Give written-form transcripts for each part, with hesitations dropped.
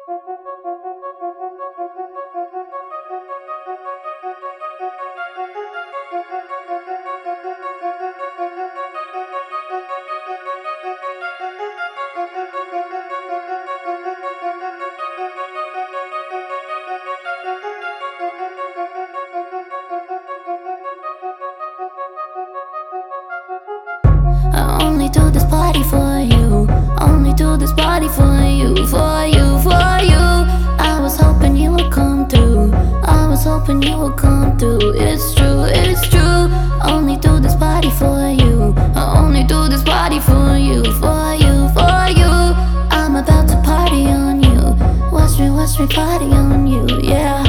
I only do this party for you. Only do this party for you, for you, for you. I was hoping you would come through. I was hoping you would come through. It's true, it's true. Only do this party for you. I only do this party for you, for you, for you. I'm about to party on you. Watch me party on you, yeah.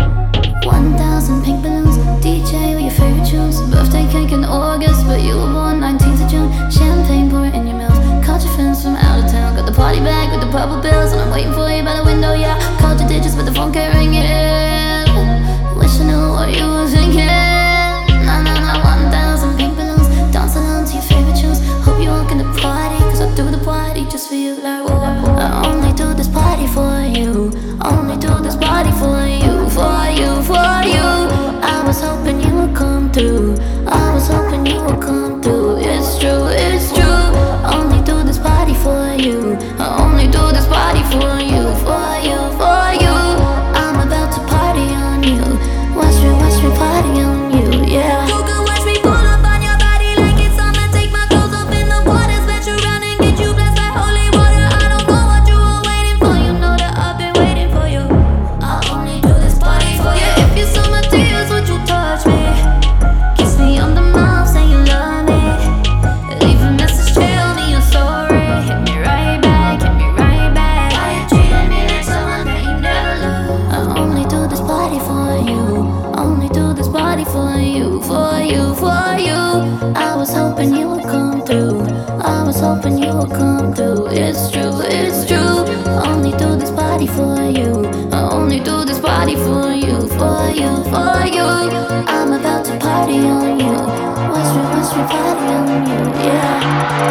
1,000 pink balloons, DJ with your favorite tunes. Birthday cake in August, but you were born 19th of June. Champagne pour in your mouth. Caught your friends from out of town. Got the party bag with the purple bills, and I'm waiting for you by the window, yeah. Called your digits, but the phone can't ring it. Wish I knew what you were thinking. Nah, nah, nah, 1,000 pink balloons. Dance along to your favorite tunes. Hope you walk in the party, cause I do the party just for you, like, whoa. I only do this party for you. Only do this party for you, for you, for you. I was hoping you would come through. I was hoping you would come through. It's true, it's true. Only do this party for you. I only do this party for you, for you, for you. I'm about to party on you. Watch me party on you, yeah. You can watch me pull up on your body like it's summer. Take my clothes off in the water, splash around and get you blessed by holy water. I don't know what you were waiting for. You know that I've been waiting for you. I only do this party for you. If you saw my tears, would you touch me? Kiss me on the mouth, say you love me. Leave a message, tell me you're sorry. Hit me right back, hit me right back. Why you treating me like someone that you never loved? I only do this party for you. Only do this party for you, for you, for you. I was hoping you would come through. I was hoping you would come through. It's true, it's true. Only do this party for you. I only do this party for you, for you, for you. I'm about to party on you. Watch me party on you, yeah.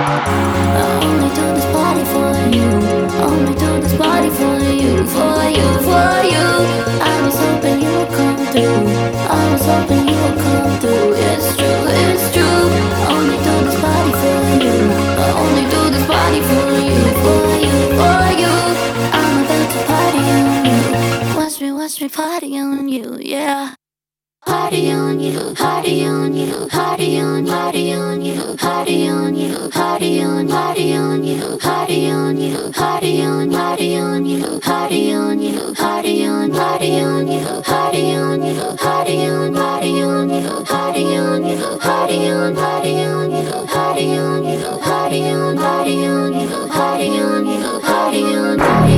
I only do this party for you. Only do this party for you, for you, for you. I was hoping you would come through. I was hoping you would come through. It's true, it's true. Only do this party for you. I only do this party for you, for you, for you. I'm about to party on you. Watch me party on you, yeah. Party on you, party on you, party on, party on you, party on you, party on, party on you, party on you, party on, party on you, party on you, party on, party on you, party on you, party on, party on you, party on you, party on, party on you, party on you, party on, party on you, party on you, party on, party